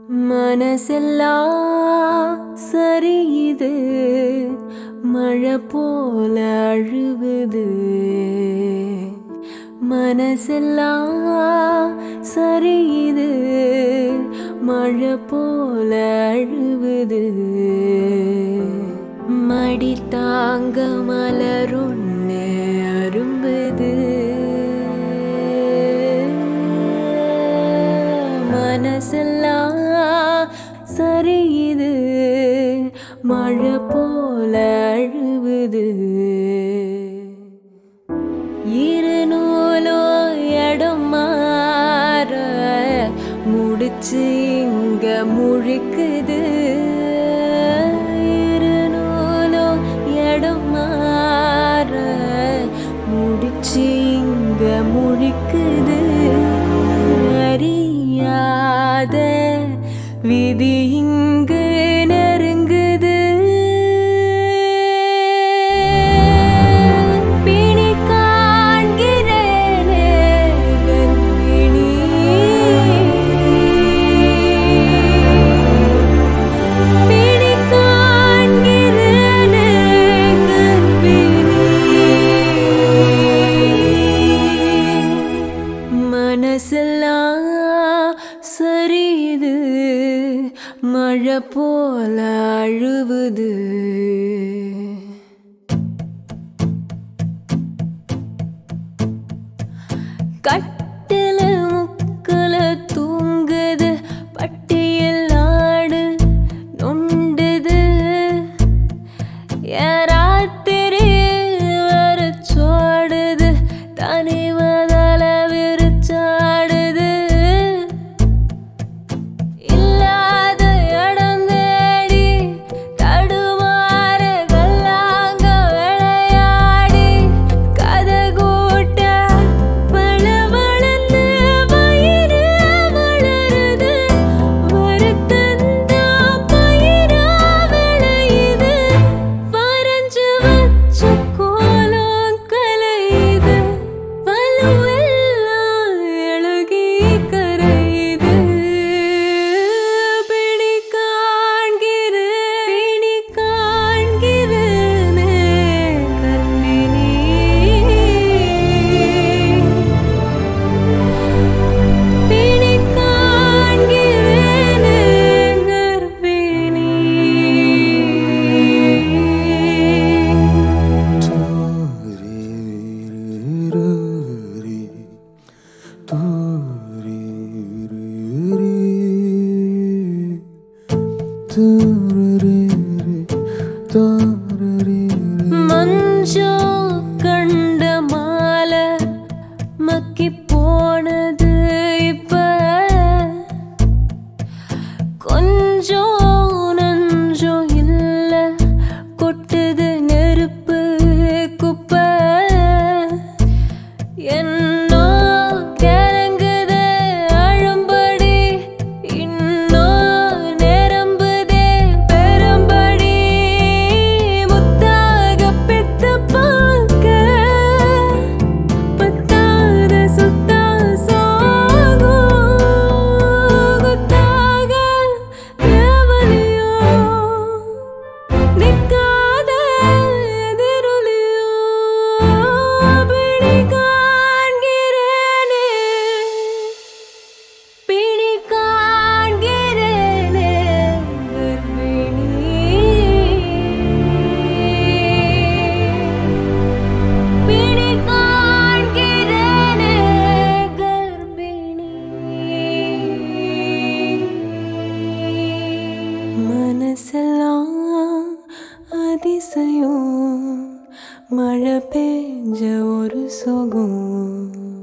மனசெல்லாம் சரியுது, மழை போல அழுவுது. மனசெல்லாம் சரியுது, மழை போல அழுவுது. மடி தாங்க மலருன்னு அரும்புது. மனசெல்லாம் சரியுது, மழை போல அழுவுது. இருநூலோ இடம் மாற முடிச்சு இங்க முழிக்குது. இருநூலோ இடம் மாற முடிச்சு இங்க முழிக்குது. அறியாத விதி இங்கு நெருங்குது. பிணி காண்கிறேனே கர்ப்பிணி, பிணி காண்கிறேனே கர்ப்பிணி. மனசெல்லாம் சரியுது, மழை போல அழுவுது. கட்டில முக்குல தூங்குது, பட்டியில் ஆடு நொண்டுது. ராத்திரி வர சோடுது, தனிமதல விரிச்சாடுது. இல்லாத இடம் தேடி தடுமாற கல்லாங்க விளையாடி, கதை கூட்ட வளவளன்னு வயிறு வளருது. வருத்தந்தா பயிரா விளையுது. வரைஞ்சு வச்ச கோலம் கலையுது. வலுவெல்லாம் எழுகி கரையுது. பிணி காண்கிறேனே கர்ப்பிணி, பிணி காண்கிறேனே கர்ப்பிணி. மஞ்சள் கண்ட மாலை மக்கி போனது. இப்ப கொஞ்சம் நஞ்சம் இல்ல, கொட்டுது நெருப்பு குப்பை. என்னோ கிறங்குது அழும்படி, இன்னும் நிரம்புதே பெரும்படி. முத்தாக பெத்து பார்க்க பத்தாத சுத்தா சோகம். குத்தாக தேவலையோ நிற்காத எதிரொலியோ. பிணி காண்கிறேனே, பிணி காண்கிறேனே கர்ப்பிணி, பிணி காண்கிறேனே கர்ப்பிணி. மனசெல்லாம் அதிசயம், மழை பெஞ்ச ஒரு சுகம்.